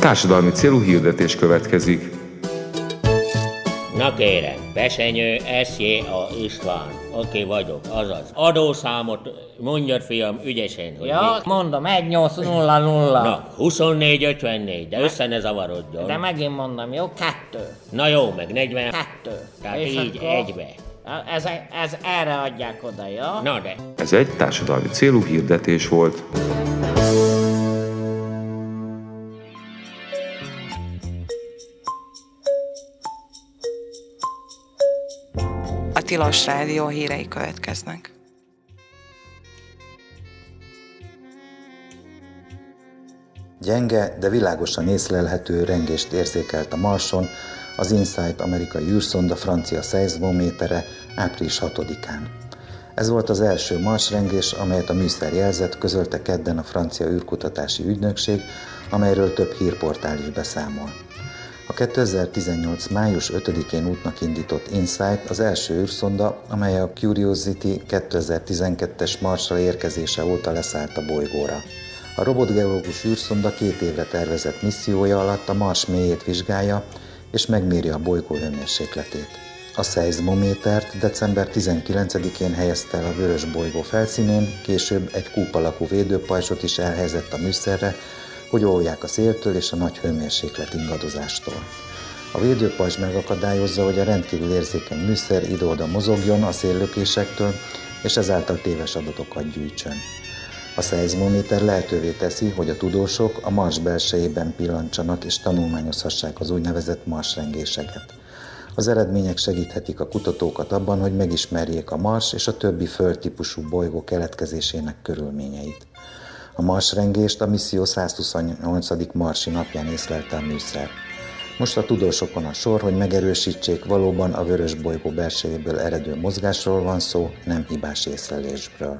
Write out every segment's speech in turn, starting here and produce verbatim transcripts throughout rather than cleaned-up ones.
társadalmi célú hirdetés következik. Na kérem, Besenyő, es jé á István. Oké vagyok, azaz. Adószámot mondjad, fiam, ügyesen, hogy Ja, mi... mondom, egy-nyolc nulla nulla. Na, huszonnégy ötvennégy, de össze ne zavarodjon. De megint mondom, jó? Kettő. Na jó, meg negyven... Kettő. Tehát És így, akkor egybe. Ez, ez erre adják oda, jó? Na de... Ez egy társadalmi célú hirdetés volt. A Tilos Rádió hírei következnek. Gyenge, de világosan észlelhető rengést érzékelt a Marson az InSight amerikai űrszonda francia szeizmométere április hatodikán. Ez volt az első marsrengés, amelyet a műszer jelzett, közölte kedden a francia űrkutatási ügynökség, amelyről több hírportál is beszámol. A kétezer-tizennyolc. május ötödikén útnak indított InSight az első űrszonda, amely a Curiosity kétezer-tizenkettes Marsra érkezése óta leszállt a bolygóra. A robotgeológus űrszonda két évre tervezett missziója alatt a Mars mélyét vizsgálja és megméri a bolygó hőmérsékletét. A szeizmométert december tizenkilencedikén helyezte el a vörös bolygó felszínén, később egy kúp alakú védőpajzsot is elhelyezett a műszerre, hogy óvják a széltől és a nagy hőmérséklet ingadozástól. A védőpajzs megakadályozza, hogy a rendkívül érzékeny műszer ide-oda mozogjon a széllökésektől, és ezáltal téves adatokat gyűjtsön. A szeizmométer lehetővé teszi, hogy a tudósok a Mars belsejében pillantsanak és tanulmányozhassák az úgynevezett marsrengéseket. Az eredmények segíthetik a kutatókat abban, hogy megismerjék a Mars és a többi földtípusú bolygó keletkezésének körülményeit. A marsrengést a misszió százhuszonnyolcadik marsi napján észlelte a műszer. Most a tudósokon a sor, hogy megerősítsék, valóban a vörös bolygó belsejéből eredő mozgásról van szó, nem hibás észlelésről.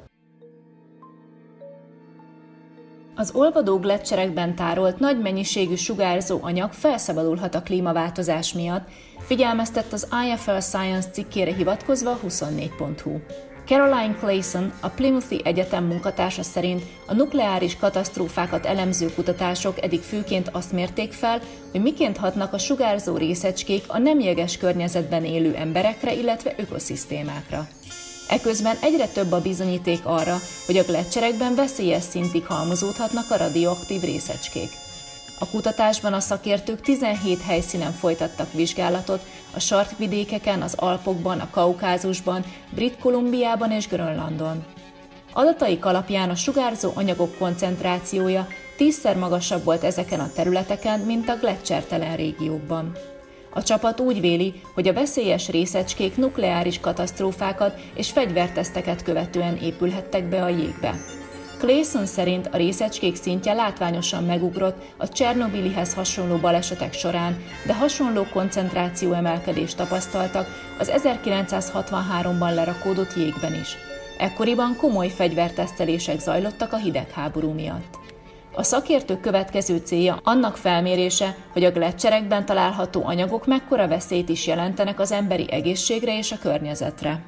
Az olvadó gleccserekben tárolt nagy mennyiségű sugárzó anyag felszabadulhat a klímaváltozás miatt, figyelmeztett az I F L Science cikkére hivatkozva a huszonnégy pont hu. Caroline Clayson, a Plymouthi Egyetem munkatársa szerint a nukleáris katasztrófákat elemző kutatások eddig főként azt mérték fel, hogy miként hatnak a sugárzó részecskék a nem jeges környezetben élő emberekre, illetve ökoszisztémákra. Eközben egyre több a bizonyíték arra, hogy a gleccserekben veszélyes szintig halmozódhatnak a radioaktív részecskék. A kutatásban a szakértők tizenhét helyszínen folytattak vizsgálatot, a sarkvidékeken, az Alpokban, a Kaukázusban, Brit Kolumbiában és Grönlandon. Adataik alapján a sugárzó anyagok koncentrációja tízszer magasabb volt ezeken a területeken, mint a gleccsertelen régiókban. A csapat úgy véli, hogy a veszélyes részecskék nukleáris katasztrófákat és fegyverteszteket követően épülhettek be a jégbe. Clayson szerint a részecskék szintje látványosan megugrott a Csernobilihez hasonló balesetek során, de hasonló koncentráció emelkedést tapasztaltak az ezerkilencszázhatvanháromban lerakódott jégben is. Ekkoriban komoly fegyvertesztelések zajlottak a hidegháború miatt. A szakértők következő célja annak felmérése, hogy a gleccserekben található anyagok mekkora veszélyt is jelentenek az emberi egészségre és a környezetre.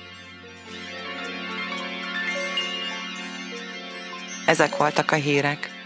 Ezek voltak a hírek.